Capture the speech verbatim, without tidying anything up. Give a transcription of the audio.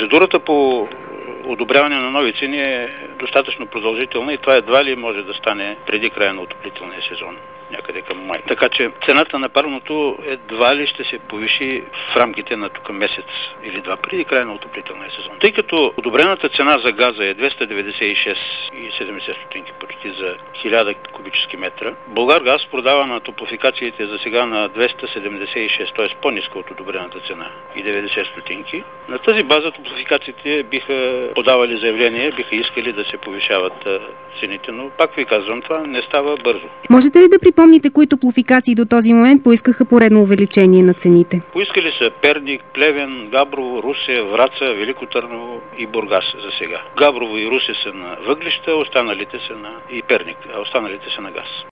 Процедурата по одобряване на нови цени е достатъчно продължителна и това едва ли може да стане преди края на отоплителния сезон, някъде към май. Така че цената на парното едва ли ще се повиши в рамките на тук месец или два преди края на отоплителния сезон. Тъй като одобрената цена за газа е двеста деветдесет и шест и седемдесет стотинки почти за хиляда кубически метра, Булгаргаз продава на топлофикациите за сега на двеста седемдесет и шест, т.е. по-ниска от одобрената цена и деветдесет стотинки. На тази база топлофикациите биха подавали заявление, биха искали да се повишават цените, но пак ви казвам, това не става бързо. Можете ли да припомните, кои топлофикации до този момент поискаха поредно увеличение на цените? Поискали са Перник, Плевен, Габрово, Русе, Враца, Велико Търново и Бургас за сега. Габрово и Русе са на въглища, останалите са на и Перник, а останалите са на газ.